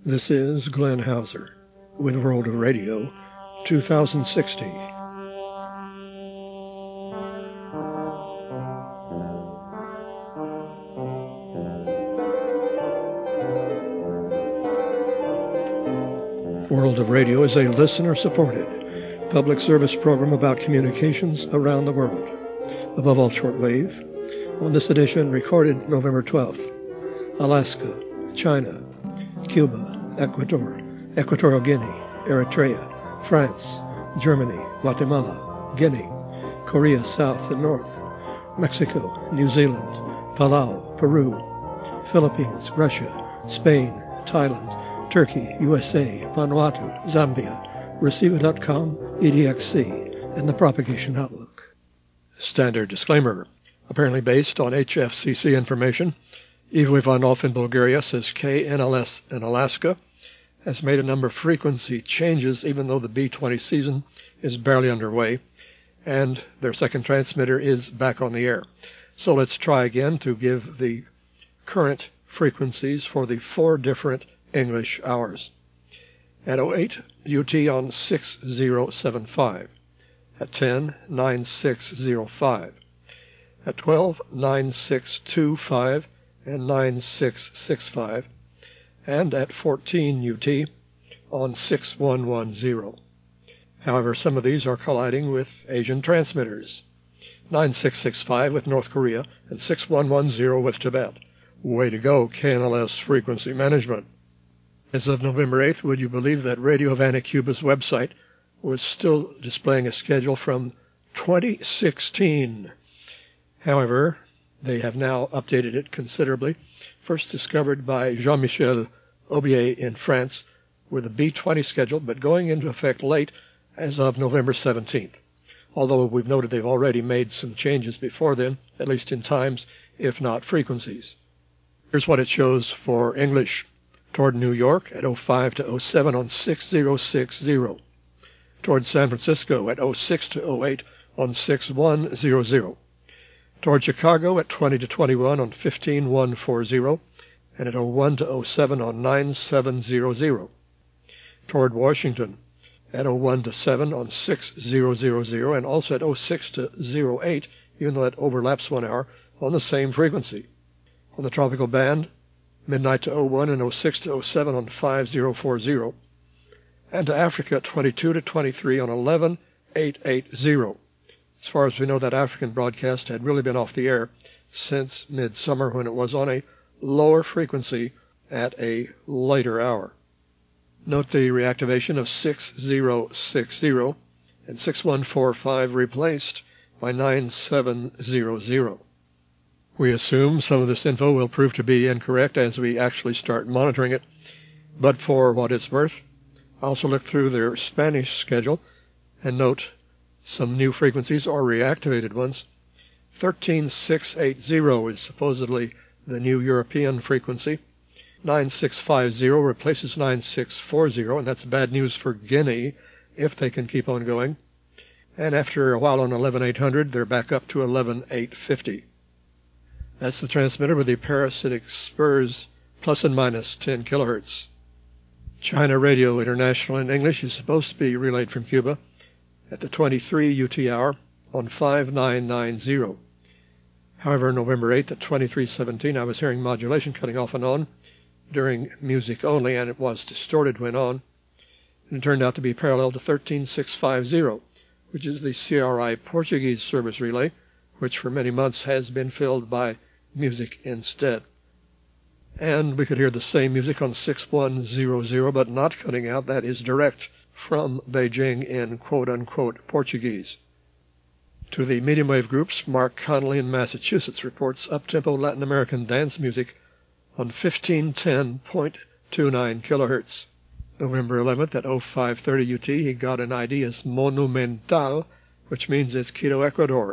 This is Glenn Hauser with World of Radio 2060. World of Radio is a listener-supported public service program about communications around the world, above all shortwave. On this edition, recorded November 12th, Alaska, China, Cuba, Ecuador, Equatorial Guinea, Eritrea, France, Germany, Guatemala, Guinea, Korea South and North, Mexico, New Zealand, Palau, Peru, Philippines, Russia, Spain, Thailand, Turkey, USA, Vanuatu, Zambia, Receiver.com, EDXC, and the Propagation Outlook. Standard disclaimer. Apparently based on HFCC information, Ivo Ivanov in Bulgaria says KNLS in Alaska has made a number of frequency changes even though the B-20 season is barely underway, and their second transmitter is back on the air. So let's try again to give the current frequencies for the 4 different English hours. At 08, UT on 6075. At 10, 9605. At 12, 9625 and 9665. And at 14 UT on 6110. However, some of these are colliding with Asian transmitters. 9665 with North Korea and 6110 with Tibet. Way to go, KNLS Frequency Management. As of November 8th, would you believe that Radio Havana Cuba's website was still displaying a schedule from 2016? However, they have now updated it considerably. First discovered by Jean-Michel Aubier in France with a B-20 schedule, but going into effect late as of November 17th. Although we've noted they've already made some changes before then, at least in times, if not frequencies. Here's what it shows for English. Toward New York at 05 to 07 on 6060. Toward San Francisco at 06 to 08 on 6100. Toward Chicago at 20 to 21 on 15140, and at 01 to 07 on 9700. Toward Washington at 01 to 7 on 6000, and also at 06 to 08, even though that overlaps 1 hour, on the same frequency. On the tropical band, midnight to 01 and 06 to 07 on 5040, and to Africa at 22 to 23 on 11880. As far as we know, that African broadcast had really been off the air since midsummer when it was on a lower frequency at a later hour. Note the reactivation of 6060 and 6145 replaced by 9700. We assume some of this info will prove to be incorrect as we actually start monitoring it, but for what it's worth, I also looked through their Spanish schedule and note some new frequencies or reactivated ones. 13680 is supposedly the new European frequency. 9650 replaces 9640, and that's bad news for Guinea if they can keep on going. And after a while on 11800, they're back up to 11850. That's the transmitter with the parasitic spurs plus and minus 10 kilohertz. China Radio International in English is supposed to be relayed from Cuba at the 23 UT hour on 5990. However, November 8th at 2317, I was hearing modulation cutting off and on during music only, and it was distorted when on. And it turned out to be parallel to 13650, which is the CRI Portuguese service relay, which for many months has been filled by music instead. And we could hear the same music on 6100, but not cutting out. That is direct from Beijing in quote-unquote Portuguese. To the medium wave groups, Mark Connolly in Massachusetts reports up-tempo Latin American dance music on 1510.29 kilohertz. November 11th at 0530 UT, he got an ID as Monumental, which means it's Quito, Ecuador,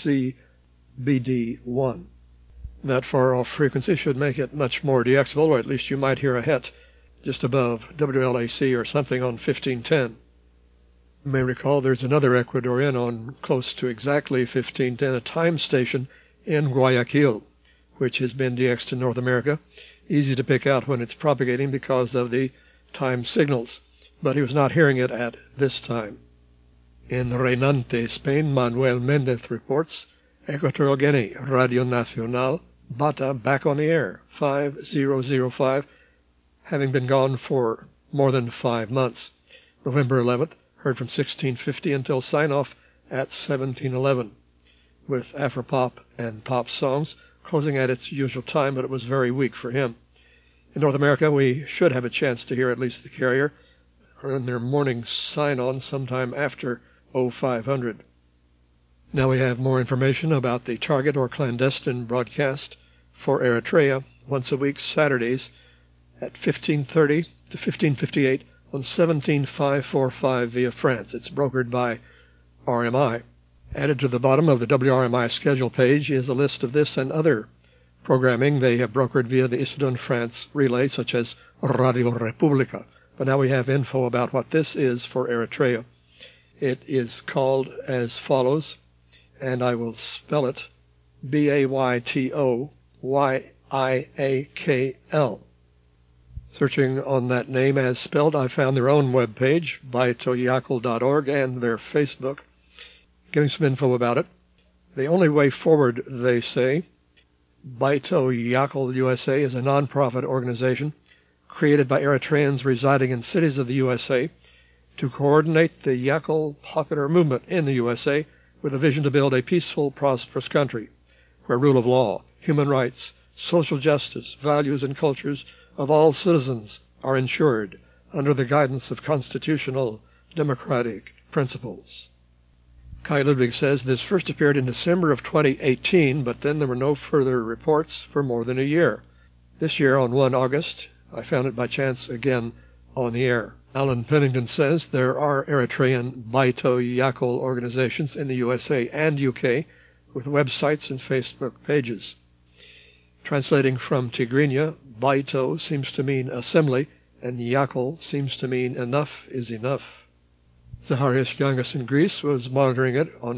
HCBD1. That far-off frequency should make it much more deaxable, or at least you might hear a het just above WLAC or something on 1510. You may recall there's another Ecuadorian on close to exactly 1510, a time station in Guayaquil, which has been DX'd to North America, easy to pick out when it's propagating because of the time signals, but he was not hearing it at this time. In Renante, Spain, Manuel Mendez reports, Equatorial Guinea, Radio Nacional, Bata back on the air, 5005, having been gone for more than 5 months. November 11th, heard from 1650 until sign-off at 1711, with Afropop and pop songs closing at its usual time, but it was very weak for him. In North America, we should have a chance to hear at least the carrier in their morning sign-on sometime after 0500. Now we have more information about the target or clandestine broadcast for Eritrea once a week, Saturdays at 15:30 to 15:58 on 17545 via France. It's brokered by RMI. Added to the bottom of the WRMI schedule page is a list of this and other programming they have brokered via the Issoudun France relay, such as Radio Repubblica. But now we have info about what this is for Eritrea. It is called as follows, and I will spell it, BAYTOYIAKL. Searching on that name as spelled, I found their own webpage, baitoyakl.org, and their Facebook, giving some info about it. The only way forward, they say. Baito Yakl USA is a non-profit organization created by Eritreans residing in cities of the USA to coordinate the Yakl popular movement in the USA with a vision to build a peaceful, prosperous country where rule of law, human rights, social justice, values, and cultures of all citizens are ensured under the guidance of constitutional democratic principles. Kai Ludwig says this first appeared in December of 2018, but then there were no further reports for more than a year. This year, on 1 August, I found it by chance again on the air. Alan Pennington says there are Eritrean Baito Yakl organizations in the USA and UK with websites and Facebook pages. Translating from Tigrinya, Baito seems to mean assembly, and Yakl seems to mean enough is enough. Zacharias Yangas in Greece was monitoring it on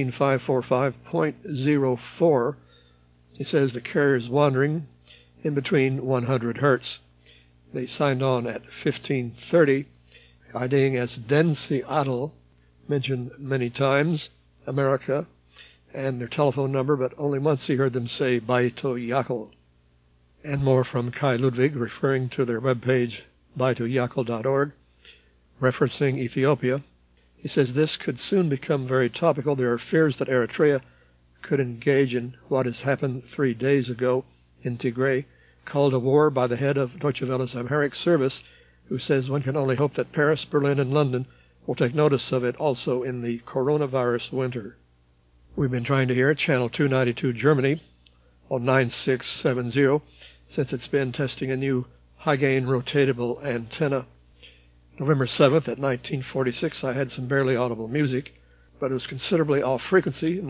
17545.04. He says the carrier is wandering in between 100 hertz. They signed on at 15:30, IDing as Densi Adel, mentioned many times, America, and their telephone number, but only once he heard them say Baito Yakl. And more from Kai Ludwig, referring to their webpage, baitoyakl.org, referencing Ethiopia. He says this could soon become very topical. There are fears that Eritrea could engage in what has happened 3 days ago in Tigray, called a war by the head of Deutsche Welle's Amharic service, who says one can only hope that Paris, Berlin, and London will take notice of it also in the coronavirus winter. We've been trying to hear Channel 292 Germany on 9670 since it's been testing a new high-gain rotatable antenna. November 7th at 1946, I had some barely audible music, but it was considerably off frequency,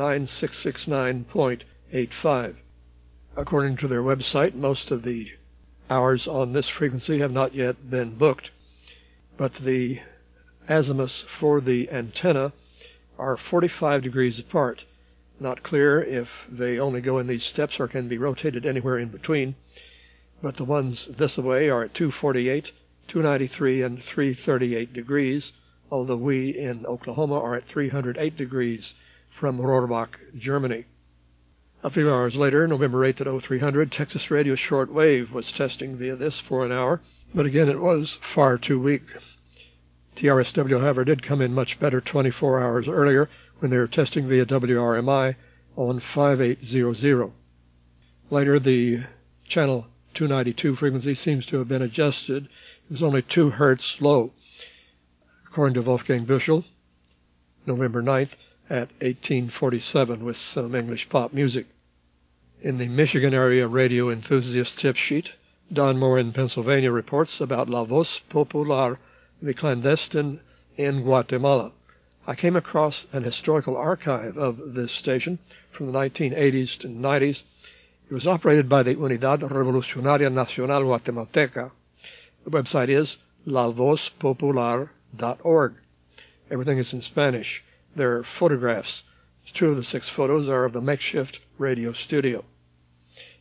9669.85. According to their website, most of the hours on this frequency have not yet been booked, but the azimuths for the antenna are 45 degrees apart. Not clear if they only go in these steps or can be rotated anywhere in between, but the ones this way are at 248, 293, and 338 degrees, although we in Oklahoma are at 308 degrees from Rohrbach, Germany. A few hours later, November 8th at 0300, Texas Radio Shortwave was testing via this for an hour, but again it was far too weak. TRSW, however, did come in much better 24 hours earlier when they were testing via WRMI on 5800. Later, the channel 292 frequency seems to have been adjusted. It was only 2 hertz low, according to Wolfgang Büschel, November 9th at 1847 with some English pop music. In the Michigan area radio enthusiast tip sheet, Don Moore in Pennsylvania reports about La Voz Popular, the clandestine in Guatemala. I came across an historical archive of this station from the 1980s to 90s. It was operated by the Unidad Revolucionaria Nacional Guatemalteca. The website is lavozpopular.org. Everything is in Spanish. There are photographs. 2 of the 6 photos are of the makeshift radio studio.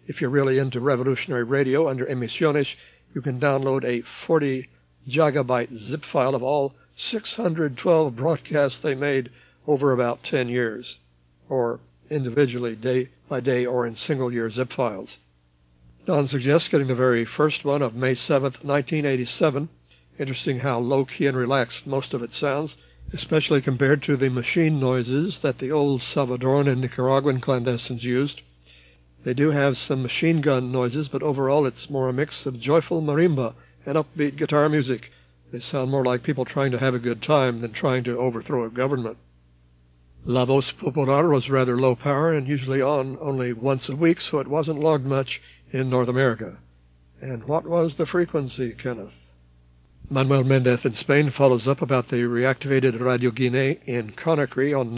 If you're really into revolutionary radio, under Emisiones, you can download a 40 gigabyte zip file of all 612 broadcasts they made over about 10 years, or individually, day by day, or in single-year zip files. Don suggests getting the very first one of May 7th, 1987. Interesting how low-key and relaxed most of it sounds, especially compared to the machine noises that the old Salvadoran and Nicaraguan clandestines used. They do have some machine gun noises, but overall it's more a mix of joyful marimba and upbeat guitar music. They sound more like people trying to have a good time than trying to overthrow a government. La Voz Popular was rather low power and usually on only once a week, so it wasn't logged much in North America. And what was the frequency, Kenneth? Manuel Mendez in Spain follows up about the reactivated Radio Guinée in Conakry on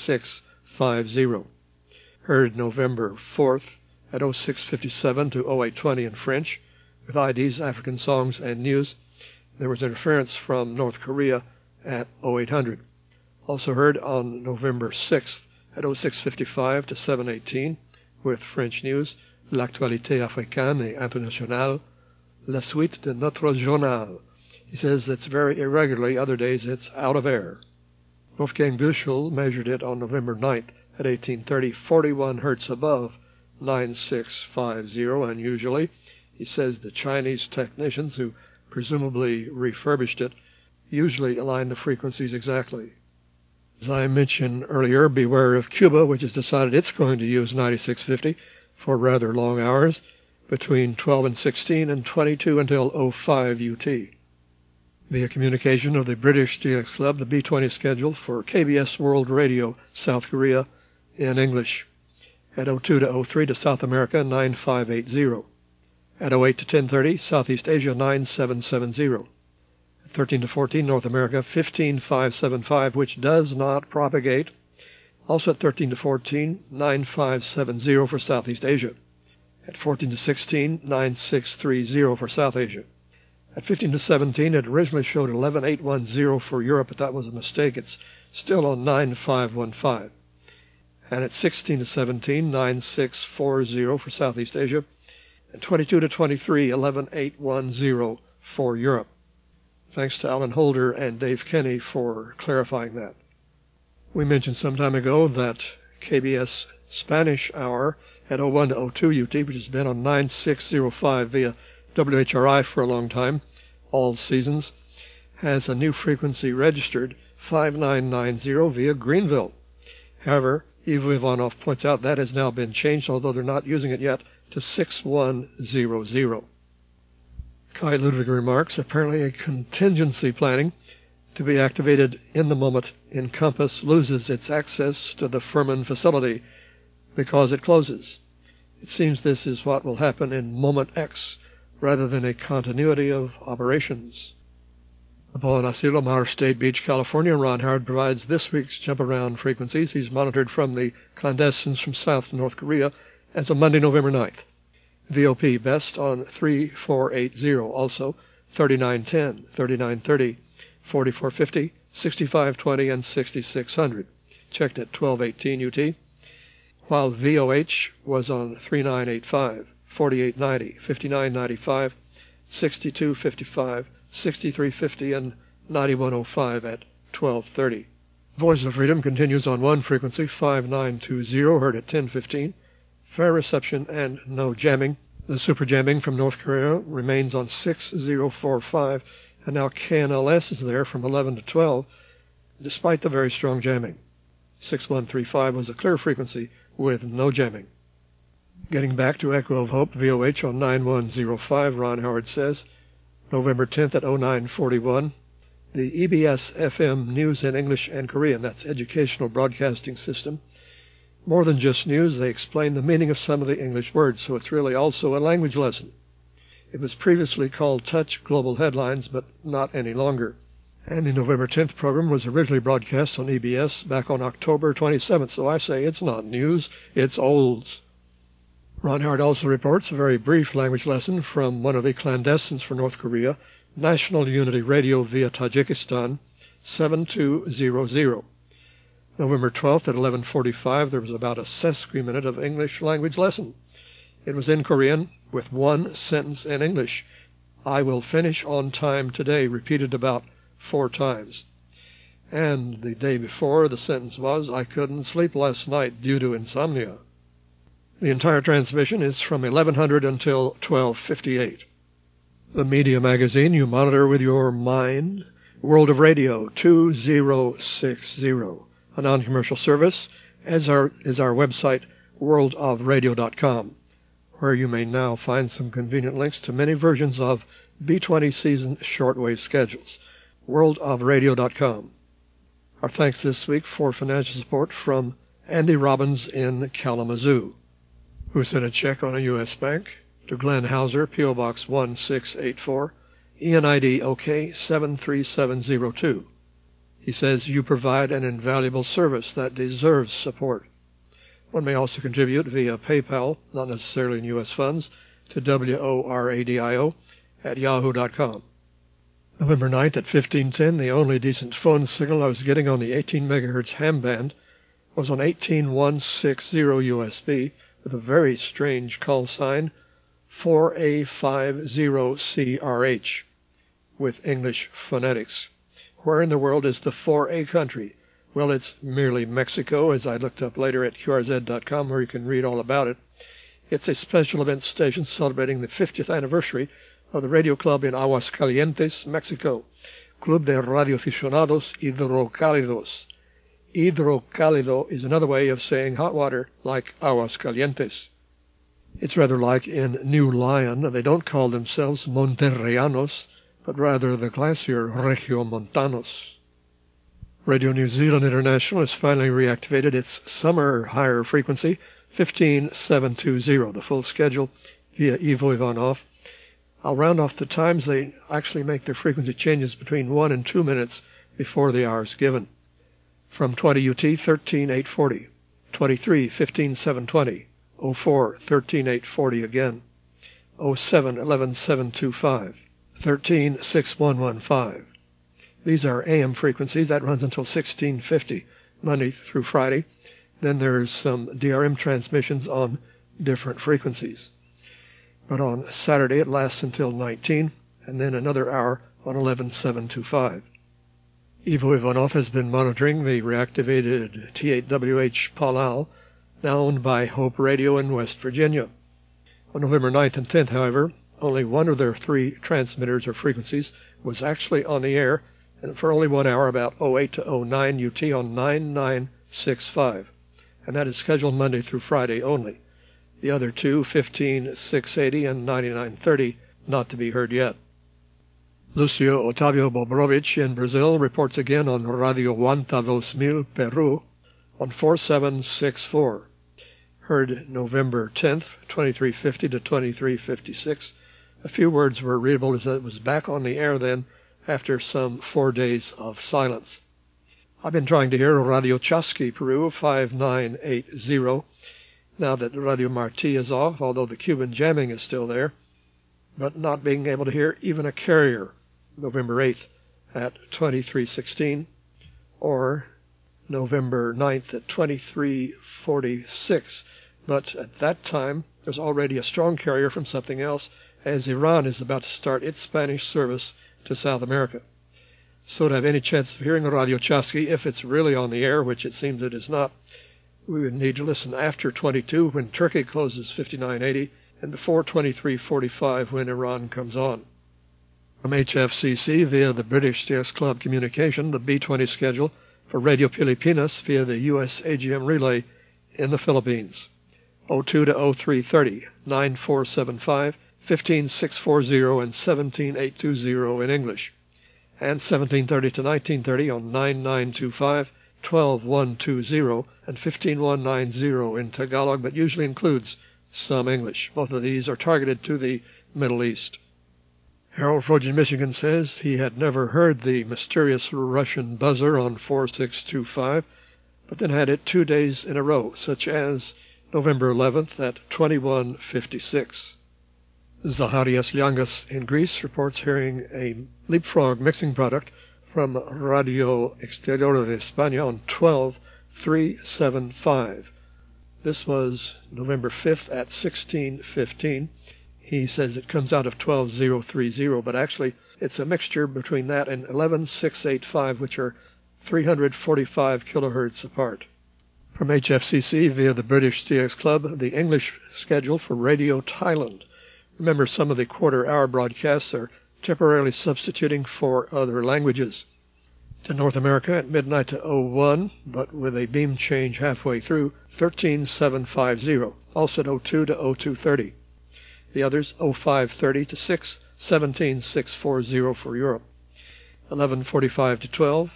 9650. Heard November 4th at 0657 to 0820 in French, with IDs, African songs, and news. There was interference from North Korea at 0800. Also heard on November 6th at 0655 to 718, with French news, L'actualité africaine et internationale, la suite de notre journal. He says it's very irregularly, other days it's out of air. Wolfgang Büchel measured it on November 9th at 1830, 41 hertz above 9650 unusually. He says the Chinese technicians who presumably refurbished it usually align the frequencies exactly. As I mentioned earlier, beware of Cuba, which has decided it's going to use 9650 for rather long hours, between 12 and 16 and 22 until 05 UT. Via communication of the British DX Club, the B-20 schedule for KBS World Radio, South Korea, in English. At 02 to 03 to South America, 9580. At 08 to 1030, Southeast Asia, 9770. At 13 to 14, North America, 15575, which does not propagate. Also at 13 to 14, 9570 for Southeast Asia. At 14 to 16, 9630 for South Asia. At 15 to 17, it originally showed 11810 for Europe, but that was a mistake. It's still on 9515. And at 16 to 17, 9640 for Southeast Asia. And 22 to 23, 11810 for Europe. Thanks to Alan Holder and Dave Kenny for clarifying that. We mentioned some time ago that KBS Spanish Hour at 01 to 02 UT, which has been on 9605 via WHRI for a long time, all seasons, has a new frequency registered, 5990 via Greenville. However, Ivo Ivanov points out that has now been changed, although they're not using it yet, to 6100. Kai Ludwig remarks, apparently a contingency planning to be activated in the moment Encompass loses its access to the Furman facility because it closes. It seems this is what will happen in Moment X, rather than a continuity of operations. Upon Asilomar State Beach, California, Ron Howard provides this week's jump-around frequencies. He's monitored from the clandestines from South to North Korea as of Monday, November 9th. VOP best on 3480, also 3910, 3930, 4450, 6520, and 6600. Checked at 1218 UT. While VOH was on 3985, 4890, 5995, 6255, 6350, and 9105 at 1230. Voice of Freedom continues on one frequency, 5920, heard at 1015. Fair reception and no jamming. The super jamming from North Korea remains on 6045, and now KNLS is there from 11 to 12, despite the very strong jamming. 6135 was a clear frequency with no jamming. Getting back to Echo of Hope, VOH on 9105, Ron Howard says, November 10th at 0941. The EBS FM News in English and Korean, that's Educational Broadcasting System. More than just news, they explain the meaning of some of the English words, so it's really also a language lesson. It was previously called Touch Global Headlines, but not any longer. And the November 10th program was originally broadcast on EBS back on October 27th, so I say it's not news, it's olds. Ron Howard also reports a very brief language lesson from one of the clandestines for North Korea, National Unity Radio via Tajikistan, 7200. November 12th at 11:45, there was about a sesquiminute of English language lesson. It was in Korean with one sentence in English. I will finish on time today, repeated about 4 times. And the day before, the sentence was, I couldn't sleep last night due to insomnia. The entire transmission is from 1100 until 1258. The media magazine you monitor with your mind, World of Radio 2060, a non-commercial service, as is our website, worldofradio.com, where you may now find some convenient links to many versions of B20 season shortwave schedules, worldofradio.com. Our thanks this week for financial support from Andy Robbins in Kalamazoo, who sent a check on a U.S. bank to Glenn Hauser, P.O. Box 1684, ENID OK 73702. He says, you provide an invaluable service that deserves support. One may also contribute via PayPal, not necessarily in U.S. funds, to WORADIO@yahoo.com. November 9th at 1510, the only decent phone signal I was getting on the 18 megahertz ham band was on 18160 USB with a very strange call sign, 4A50CRH, with English phonetics. Where in the world is the 4A country? Well, it's merely Mexico, as I looked up later at QRZ.com, where you can read all about it. It's a special event station celebrating the 50th anniversary of the radio club in Aguascalientes, Mexico, Club de Radioaficionados Hidrocálidos. Hidrocálido is another way of saying hot water, like Aguascalientes. It's rather like in New Lion. They don't call themselves Monterreanos, but rather the glacier Regiomontanos. Radio New Zealand International has finally reactivated its summer higher frequency, 15720, the full schedule via Ivo Ivanov. I'll round off the times. They actually make their frequency changes between 1 and 2 minutes before the hours given. From 20 UT, 13840, 23, 15720, 04, 13840 again, 07, 11725, 13, 6115. These are AM frequencies. That runs until 1650, Monday through Friday. Then there's some DRM transmissions on different frequencies. But on Saturday it lasts until 19, and then another hour on 11725. Ivo Ivanov has been monitoring the reactivated T8WH Palau, now owned by Hope Radio in West Virginia. On November 9th and 10th, however, only one of their 3 transmitters or frequencies was actually on the air, and for only 1 hour, about 08 to 09 UT on 9965, and that is scheduled Monday through Friday only. The other 2, 15680 and 9930, not to be heard yet. Lucio Otavio Bobrovich in Brazil reports again on Radio Wanta 2000, Peru, on 4764. Heard November 10th, 2350 to 2356. A few words were readable as it was back on the air then after some 4 days of silence. I've been trying to hear Radio Chasqui, Peru, 5980, now that Radio Marti is off, although the Cuban jamming is still there, but not being able to hear even a carrier, November 8th at 2316, or November 9th at 2346. But at that time, there's already a strong carrier from something else, as Iran is about to start its Spanish service to South America. So to have any chance of hearing Radio Chasqui, if it's really on the air, which it seems it is not, we would need to listen after 22 when Turkey closes 5980 and before 2345 when Iran comes on. From HFCC via the British CS Club Communication, the B20 schedule for Radio Pilipinas via the US AGM relay in the Philippines. 02 to 0330, 9475, 15640 and 17820 in English, and 1730 to 1930 on 9925, 12120 and 15190 in Tagalog, but usually includes some English. Both of these are targeted to the Middle East. Harold Frogen, Michigan says he had never heard the mysterious Russian buzzer on 4625, but then had it 2 days in a row, such as November 11th at 2156. Zacharias Liangas in Greece reports hearing a leapfrog mixing product from Radio Exterior de España on 12375. This was November 5th at 16:15. He says it comes out of 12030, but actually it's a mixture between that and 11685, which are 345 kilohertz apart. From HFCC via the British CX Club, the English schedule for Radio Thailand. Remember, some of the quarter-hour broadcasts are temporarily substituting for other languages. To North America at midnight to 01, but with a beam change halfway through, 13750, also at 02 to 0230. The others 0530 to 6, 17640 for Europe. 1145 to 12,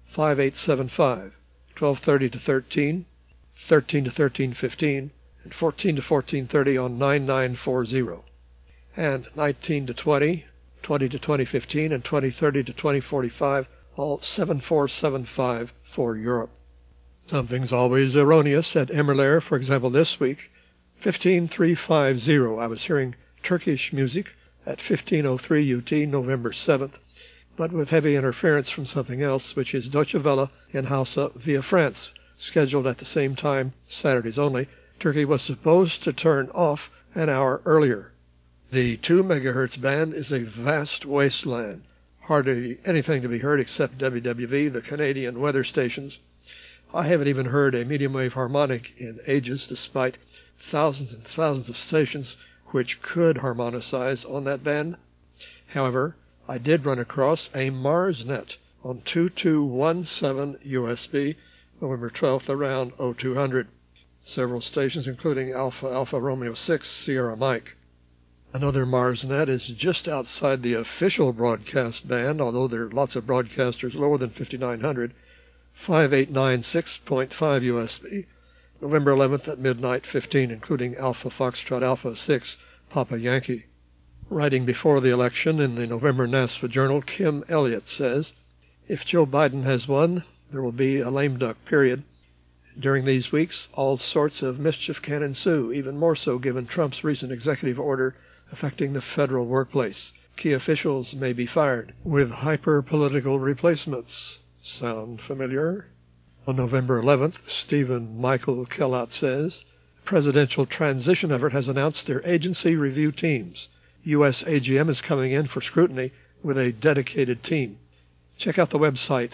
5875, 1230 to 13, 13 to 1315, and 14 to 1430 on 9940. And 19 to 20, 20 to 2015, and 2030 to 2045, all 7475 for Europe. Something's always erroneous at Emmerlair, for example, this week. 15350, I was hearing Turkish music at 1503 UT, November 7th, but with heavy interference from something else, which is Deutsche Welle in Hausa via France, scheduled at the same time, Saturdays only. Turkey was supposed to turn off an hour earlier. The 2 megahertz band is a vast wasteland. Hardly anything to be heard except WWV, the Canadian weather stations. I haven't even heard a medium wave harmonic in ages, despite thousands and thousands of stations which could harmonicize on that band. However, I did run across a MarsNet on 2217 USB, November 12th, around 0200. Several stations, including Alpha Alpha Romeo 6, Sierra Mike. Another MarsNet is just outside the official broadcast band, although there are lots of broadcasters lower than 5900, 5896.5 USB, November 11th at midnight 15, including Alpha Foxtrot Alpha 6, Papa Yankee. Writing before the election in the November NASFA Journal, Kim Elliott says, if Joe Biden has won, there will be a lame duck period. During these weeks, all sorts of mischief can ensue, even more so given Trump's recent executive order affecting the federal workplace. Key officials may be fired with hyper-political replacements. Sound familiar? On November 11th, Stephen Michael Kellott says, presidential transition effort has announced their agency review teams. U.S. AGM is coming in for scrutiny with a dedicated team. Check out the website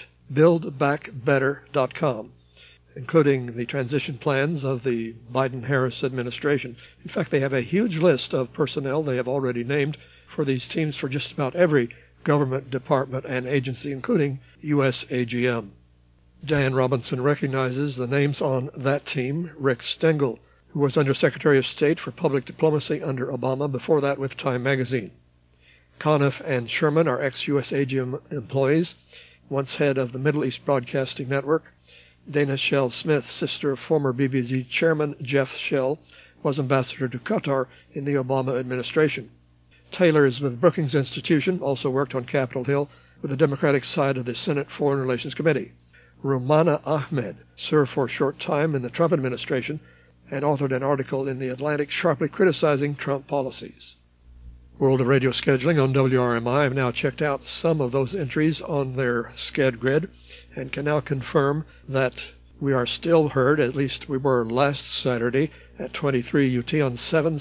buildbackbetter.com, including the transition plans of the Biden-Harris administration. In fact, they have a huge list of personnel they have already named for these teams for just about every government department and agency, including U.S. AGM. Dan Robinson recognizes the names on that team. Rick Stengel, who was Undersecretary of State for Public Diplomacy under Obama, before that with Time magazine. Conniff and Sherman are ex-U.S. AGM employees, once head of the Middle East Broadcasting Network. Dana Shell Smith, sister of former BBC chairman Jeff Shell, was ambassador to Qatar in the Obama administration. Taylor is with Brookings Institution, also worked on Capitol Hill with the Democratic side of the Senate Foreign Relations Committee. Rumana Ahmed served for a short time in the Trump administration and authored an article in The Atlantic sharply criticizing Trump policies. World of Radio scheduling on WRMI. I've now checked out some of those entries on their Sched grid and can now confirm that we are still heard, at least we were last Saturday, at 23 UT on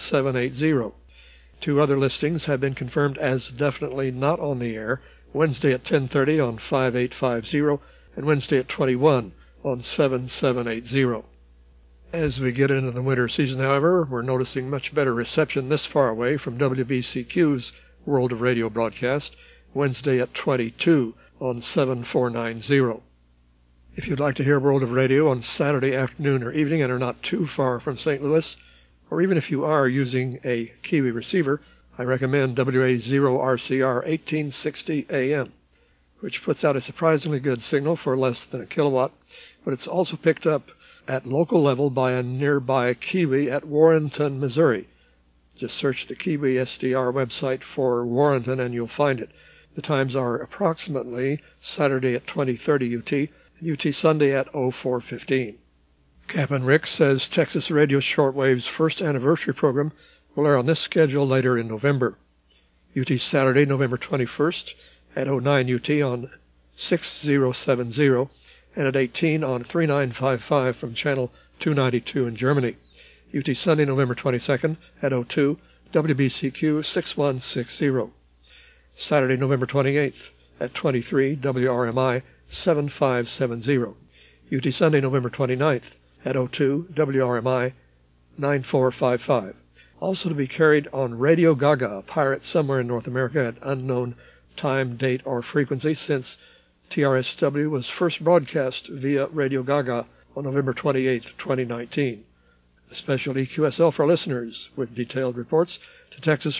7780. 2 other listings have been confirmed as definitely not on the air, Wednesday at 10:30 on 5850 and Wednesday at 21 on 7780. As we get into the winter season, however, we're noticing much better reception this far away from WBCQ's World of Radio broadcast, Wednesday at 22 on 7490. If you'd like to hear World of Radio on Saturday afternoon or evening and are not too far from St. Louis, or even if you are using a Kiwi receiver, I recommend WA0RCR 1860 AM, which puts out a surprisingly good signal for less than a kilowatt, but it's also picked up at local level by a nearby Kiwi at Warrenton, Missouri. Just search the Kiwi SDR website for Warrenton and you'll find it. The times are approximately Saturday at 20:30 UT and UT Sunday at 04:15. Captain Rick says Texas Radio Shortwave's first anniversary program will air on this schedule later in November. UT Saturday, November 21st at 09 UT on 6070 and at 18 on 3955 from channel 292 in Germany. UT Sunday, November 22nd at 02, WBCQ 6160. Saturday, November 28th at 23, WRMI 7570. UT Sunday, November 29th at 02, WRMI 9455. Also to be carried on Radio Gaga, a pirate somewhere in North America at unknown time, date, or frequency since TRSW was first broadcast via Radio Gaga on November 28, 2019. A special EQSL for listeners with detailed reports to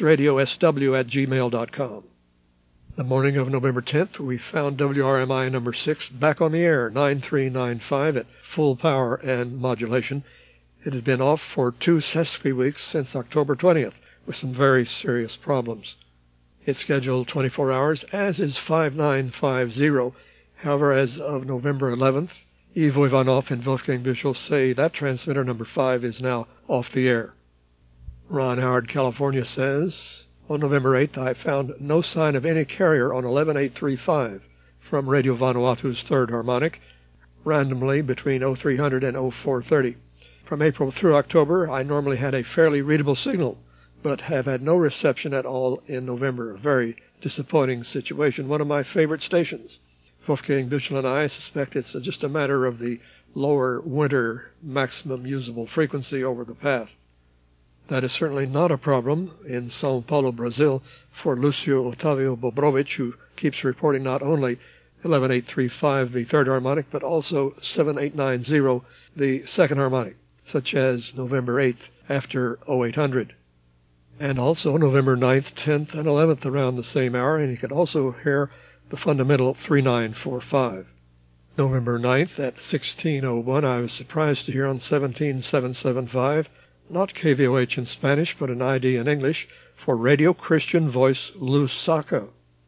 TexasRadioSW@gmail.com. The morning of November 10th, we found WRMI number 6 back on the air, 9395 at full power and modulation. It had been off for 2 sesqui weeks since October 20th with some very serious problems. It's scheduled 24 hours, as is 5950. However, as of November 11th, Ivo Ivanov and Wolfgang Büchel say that transmitter number 5 is now off the air. Ron Howard, California says, on November 8th, I found no sign of any carrier on 11835 from Radio Vanuatu's third harmonic, randomly between 0300 and 0430. From April through October, I normally had a fairly readable signal, but have had no reception at all in November. A very disappointing situation. One of my favorite stations. Wolfgang Büchel and I suspect it's just a matter of the lower winter maximum usable frequency over the path. That is certainly not a problem in São Paulo, Brazil, for Lucio Otávio Bobrovich, who keeps reporting not only 11835, the third harmonic, but also 7890, the second harmonic, such as November 8th after 0800. And also November 9th, 10th, and 11th around the same hour, and you can also hear the fundamental 3945. November 9th at 1601, I was surprised to hear on 17775, not KVOH in Spanish, but an ID in English, for Radio Christian Voice Lusaka.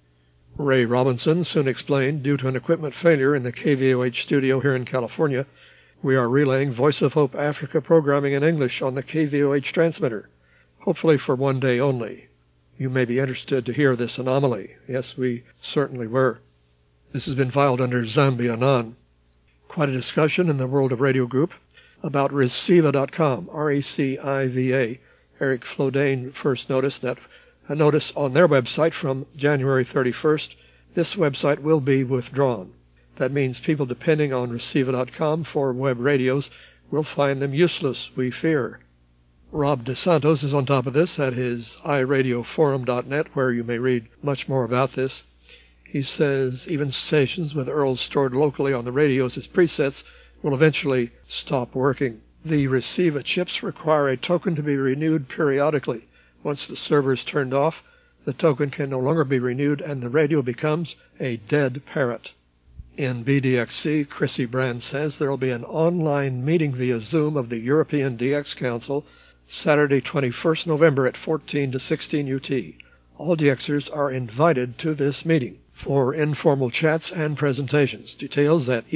Ray Robinson soon explained, due to an equipment failure in the KVOH studio here in California, we are relaying Voice of Hope Africa programming in English on the KVOH transmitter, hopefully for one day only. You may be interested to hear this anomaly. Yes, we certainly were. This has been filed under Zambia Non. Quite a discussion in the World of Radio group about Reciva.com, R-E-C-I-V-A. Eric Flodane first noticed that a notice on their website from January 31st, this website will be withdrawn. That means people depending on Reciva.com for web radios will find them useless, we fear. Rob DeSantos is on top of this at his iradioforum.net, where you may read much more about this. He says even stations with URLs stored locally on the radios as presets will eventually stop working. The Reciva chips require a token to be renewed periodically. Once the server is turned off, the token can no longer be renewed and the radio becomes a dead parrot. In BDXC, Chrissy Brand says there will be an online meeting via Zoom of the European DX Council Saturday, 21st November at 14 to 16 UT. All DXers are invited to this meeting for informal chats and presentations. Details at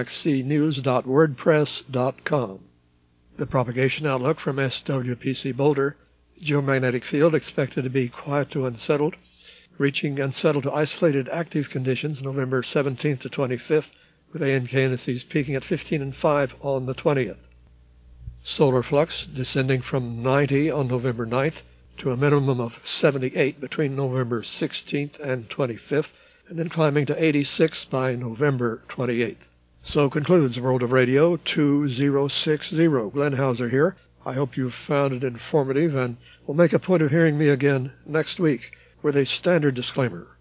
edxcnews.wordpress.com. The propagation outlook from SWPC Boulder. Geomagnetic field expected to be quiet to unsettled, reaching unsettled to isolated active conditions November 17th to 25th, with ANK indices peaking at 15 and 5 on the 20th. Solar flux descending from 90 on November 9th to a minimum of 78 between November 16th and 25th, and then climbing to 86 by November 28th. So concludes World of Radio 2060. Glenn Hauser here. I hope you've found it informative and will make a point of hearing me again next week with a standard disclaimer.